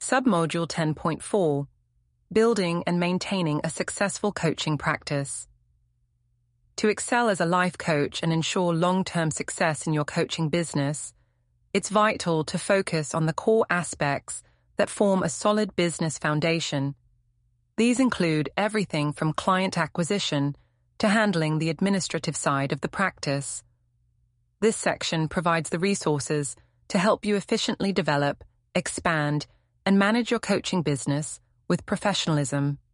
Submodule 10.4, Building and Maintaining a Successful Coaching Practice. To excel as a life coach and ensure long-term success in your coaching business, it's vital to focus on the core aspects that form a solid business foundation. These include everything from client acquisition to handling the administrative side of the practice. This section provides the resources to help you efficiently develop, expand, and manage your coaching business with professionalism.